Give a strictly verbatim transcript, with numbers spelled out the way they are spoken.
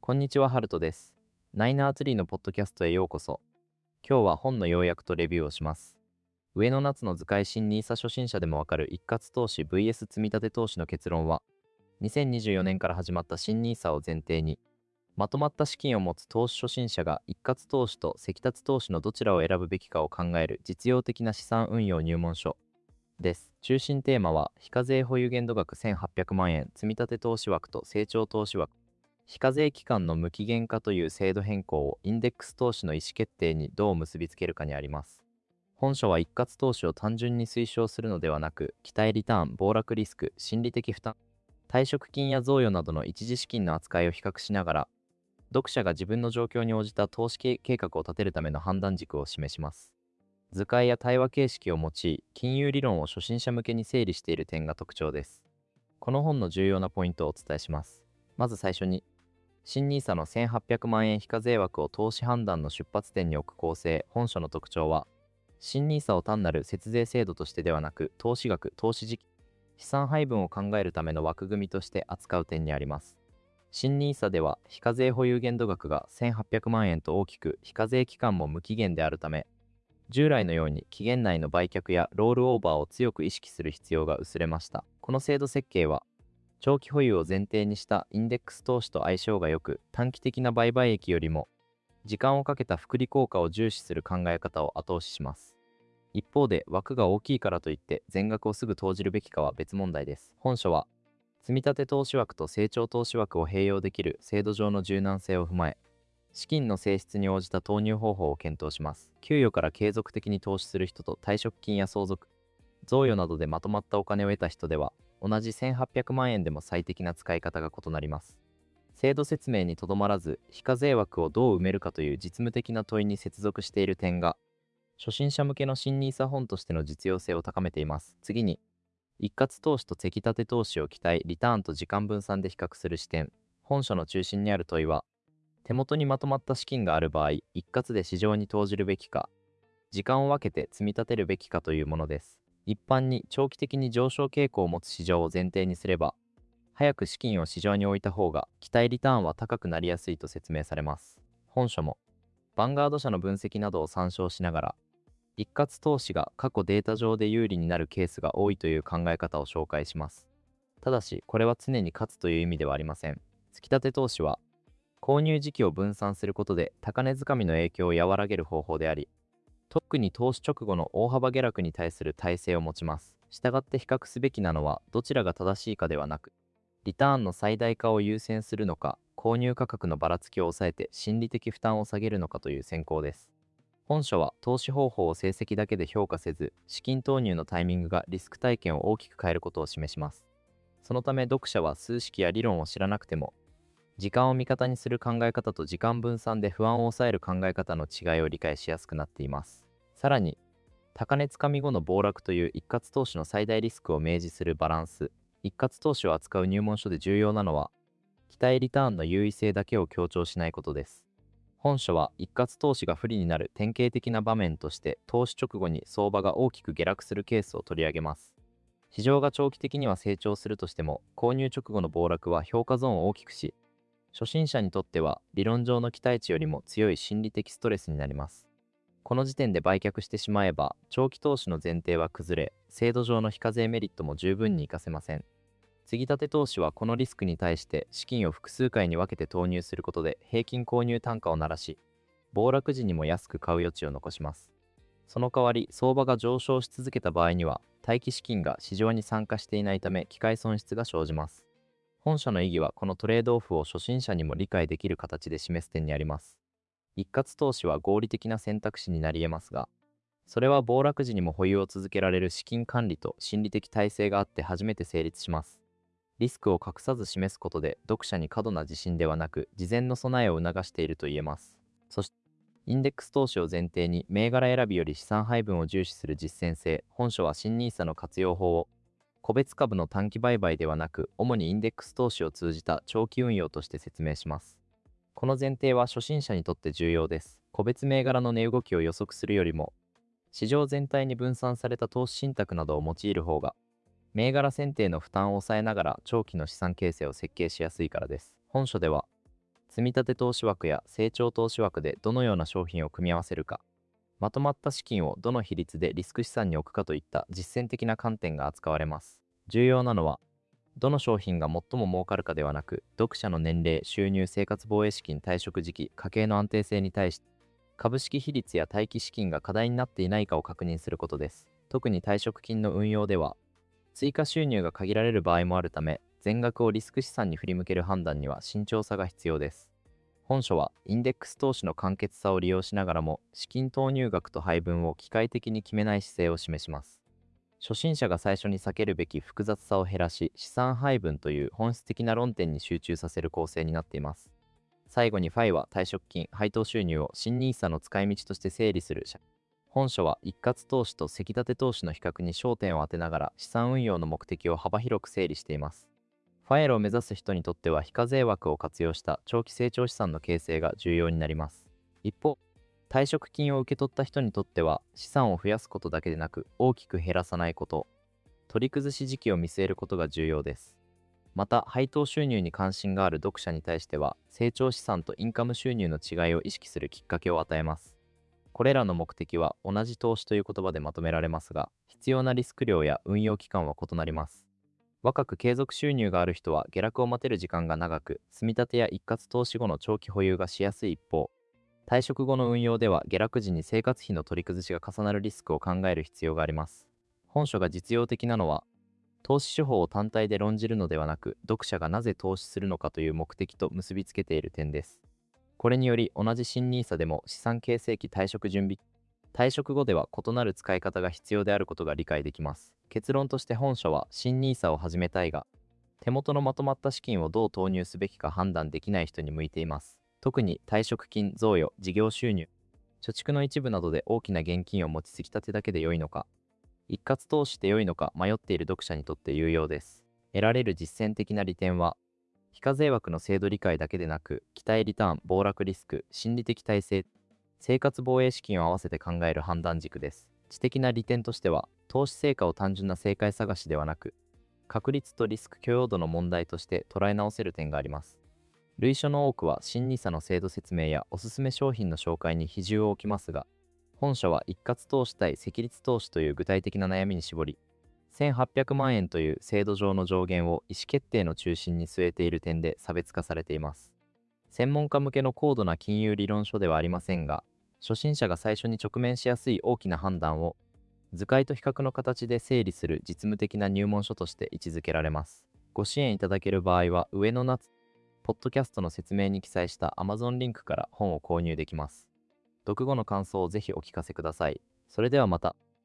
こんにちは、ハルトです。ナイナーツリーのポッドキャストへようこそ。今日は本の要約とレビューをします。上野夏の図解新ニーサ初心者でもわかる一括投資 ブイエス 積立投資の結論は、にせんにじゅうよねんから始まった新ニーサを前提に、まとまった資金を持つ投資初心者が一括投資と積立投資のどちらを選ぶべきかを考える実用的な資産運用入門書です。中心テーマは、非課税保有限度額せんはっぴゃくまんえん積立投資枠と成長投資枠、非課税期間の無期限化という制度変更をインデックス投資の意思決定にどう結びつけるかにあります。本書は一括投資を単純に推奨するのではなく、期待リターン、暴落リスク、心理的負担、退職金や贈与などの一時資金の扱いを比較しながら、読者が自分の状況に応じた投資計画を立てるための判断軸を示します。図解や対話形式を用い、金融理論を初心者向けに整理している点が特徴です。この本の重要なポイントをお伝えします。まず最初に、新ニーサのせんはっぴゃくまんえん非課税枠を投資判断の出発点に置く構成。本書の特徴は、新ニーサを単なる節税制度としてではなく、投資額、投資時期、資産配分を考えるための枠組みとして扱う点にあります。新ニーサでは、非課税保有限度額がせんはっぴゃくまんえんと大きく、非課税期間も無期限であるため、従来のように期限内の売却やロールオーバーを強く意識する必要が薄れました。この制度設計は、長期保有を前提にしたインデックス投資と相性が良く、短期的な売買益よりも時間をかけた複利効果を重視する考え方を後押しします。一方で、枠が大きいからといって全額をすぐ投じるべきかは別問題です。本書は、積立投資枠と成長投資枠を併用できる制度上の柔軟性を踏まえ、資金の性質に応じた投入方法を検討します。給与から継続的に投資する人と退職金や相続、贈与などでまとまったお金を得た人では、同じせんはっぴゃくまんえんでも最適な使い方が異なります。制度説明にとどまらず、非課税枠をどう埋めるかという実務的な問いに接続している点が、初心者向けの新ニーサ本としての実用性を高めています。次に、一括投資と積立投資を期待、リターンと時間分散で比較する視点。本書の中心にある問いは、手元にまとまった資金がある場合、一括で市場に投じるべきか、時間を分けて積み立てるべきかというものです。一般に長期的に上昇傾向を持つ市場を前提にすれば、早く資金を市場に置いた方が期待リターンは高くなりやすいと説明されます。本書も、ヴァンガード社の分析などを参照しながら、一括投資が過去データ上で有利になるケースが多いという考え方を紹介します。ただし、これは常に勝つという意味ではありません。積立投資は、購入時期を分散することで高値掴みの影響を和らげる方法であり、特に投資直後の大幅下落に対する耐性を持ちます。したがって比較すべきなのはどちらが正しいかではなく、リターンの最大化を優先するのか、購入価格のばらつきを抑えて心理的負担を下げるのかという選考です。本書は投資方法を成績だけで評価せず、資金投入のタイミングがリスク体験を大きく変えることを示します。そのため読者は数式や理論を知らなくても、時間を味方にする考え方と時間分散で不安を抑える考え方の違いを理解しやすくなっています。さらに、高値つかみ後の暴落という一括投資の最大リスクを明示するバランス。一括投資を扱う入門書で重要なのは、期待リターンの優位性だけを強調しないことです。本書は一括投資が不利になる典型的な場面として、投資直後に相場が大きく下落するケースを取り上げます。市場が長期的には成長するとしても、購入直後の暴落は評価ゾーンを大きくし、初心者にとっては理論上の期待値よりも強い心理的ストレスになります。この時点で売却してしまえば、長期投資の前提は崩れ、制度上の非課税メリットも十分に活かせません。積立投資はこのリスクに対して資金を複数回に分けて投入することで平均購入単価を鳴らし、暴落時にも安く買う余地を残します。その代わり、相場が上昇し続けた場合には、待機資金が市場に参加していないため機会損失が生じます。本書の意義はこのトレードオフを初心者にも理解できる形で示す点にあります。一括投資は合理的な選択肢になり得ますが、それは暴落時にも保有を続けられる資金管理と心理的耐性があって初めて成立します。リスクを隠さず示すことで読者に過度な自信ではなく、事前の備えを促していると言えます。そして、インデックス投資を前提に銘柄選びより資産配分を重視する実践性。本書は新ニーサの活用法を、個別株の短期売買ではなく、主にインデックス投資を通じた長期運用として説明します。この前提は初心者にとって重要です。個別銘柄の値動きを予測するよりも、市場全体に分散された投資信託などを用いる方が、銘柄選定の負担を抑えながら長期の資産形成を設計しやすいからです。本書では、 積立投資枠や成長投資枠でどのような商品を組み合わせるか、まとまった資金をどの比率でリスク資産に置くかといった実践的な観点が扱われます。重要なのは、どの商品が最も儲かるかではなく、読者の年齢、収入、生活防衛資金、退職時期、家計の安定性に対し、株式比率や待機資金が課題になっていないかを確認することです。特に退職金の運用では、追加収入が限られる場合もあるため、全額をリスク資産に振り向ける判断には慎重さが必要です。本書は、インデックス投資の簡潔さを利用しながらも、資金投入額と配分を機械的に決めない姿勢を示します。初心者が最初に避けるべき複雑さを減らし、資産配分という本質的な論点に集中させる構成になっています。最後に ファイ は退職金、配当収入を新ニーサの使い道として整理する。本書は一括投資と積立投資の比較に焦点を当てながら資産運用の目的を幅広く整理しています。ファイルを目指す人にとっては非課税枠を活用した長期成長資産の形成が重要になります。一方、退職金を受け取った人にとっては資産を増やすことだけでなく大きく減らさないこと、取り崩し時期を見据えることが重要です。また、配当収入に関心がある読者に対しては、成長資産とインカム収入の違いを意識するきっかけを与えます。これらの目的は同じ投資という言葉でまとめられますが、必要なリスク量や運用期間は異なります。若く継続収入がある人は下落を待てる時間が長く、積み立てや一括投資後の長期保有がしやすい一方、退職後の運用では下落時に生活費の取り崩しが重なるリスクを考える必要があります。本書が実用的なのは、投資手法を単体で論じるのではなく、読者がなぜ投資するのかという目的と結びつけている点です。これにより、同じ新ニーサでも資産形成期退職準備、退職後では異なる使い方が必要であることが理解できます。結論として本書は、新ニーサを始めたいが、手元のまとまった資金をどう投入すべきか判断できない人に向いています。特に退職金、贈与、事業収入、貯蓄の一部などで大きな現金を持ち積立てだけで良いのか、一括投資で良いのか迷っている読者にとって有用です。得られる実践的な利点は、非課税枠の制度理解だけでなく、期待リターン、暴落リスク、心理的耐性、生活防衛資金を合わせて考える判断軸です。知的な利点としては、投資成果を単純な正解探しではなく、確率とリスク許容度の問題として捉え直せる点があります。類書の多くは新ニーサの制度説明やおすすめ商品の紹介に比重を置きますが、本書は一括投資対積立投資という具体的な悩みに絞り、せんはっぴゃくまんえんという制度上の上限を意思決定の中心に据えている点で差別化されています。専門家向けの高度な金融理論書ではありませんが、初心者が最初に直面しやすい大きな判断を図解と比較の形で整理する実務的な入門書として位置づけられます。ご支援いただける場合は上の夏、ポッドキャストの説明に記載した Amazon リンクから本を購入できます。読後の感想をぜひお聞かせください。それではまた。